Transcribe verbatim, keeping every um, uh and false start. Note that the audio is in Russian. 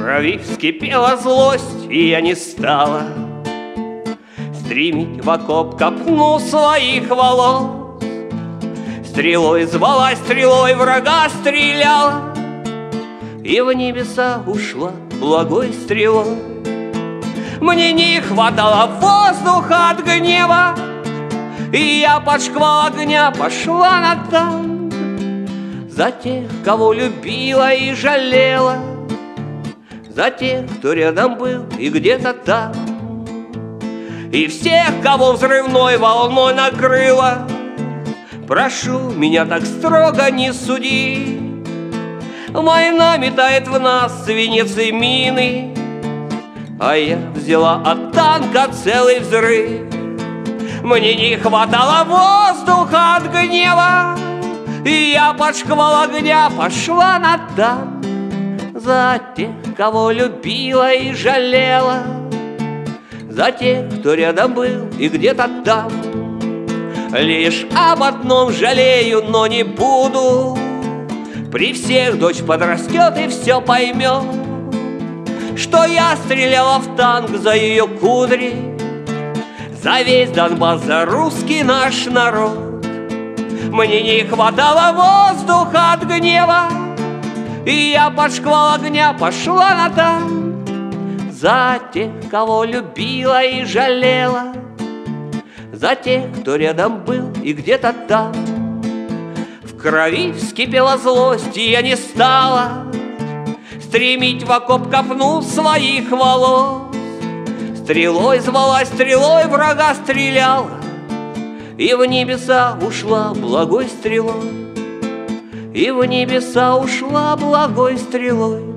крови вскипела злость, и я не стала стремить в окоп копну своих волос. Стрелой звала, стрелой врага стреляла, и в небеса ушла благой стрелой. Мне не хватало воздуха от гнева, и я под шквал огня пошла на танк за тех, кого любила и жалела, за тех, кто рядом был и где-то там, и всех, кого взрывной волной накрыло. Прошу, меня так строго не суди, война метает в нас свинец и мины, а я взяла от танка целый взрыв. Мне не хватало воздуха от гнева, и я под шквал огня пошла на танк за тех, кого любила и жалела, за тех, кто рядом был и где-то там. Лишь об одном жалею, но не буду. При всех дочь подрастет и все поймет, что я стреляла в танк за ее кудри, за весь Донбасс, за русский наш народ. Мне не хватало воздуха от гнева, и я под шквал огня пошла на танк за тех, кого любила и жалела, за тех, кто рядом был и где-то там. В крови вскипела злость, и я не стала стремить в окоп копну своих волос. Стрелой звала, стрелой врага стреляла, и в небеса ушла благой стрелой, и в небеса ушла благой стрелой.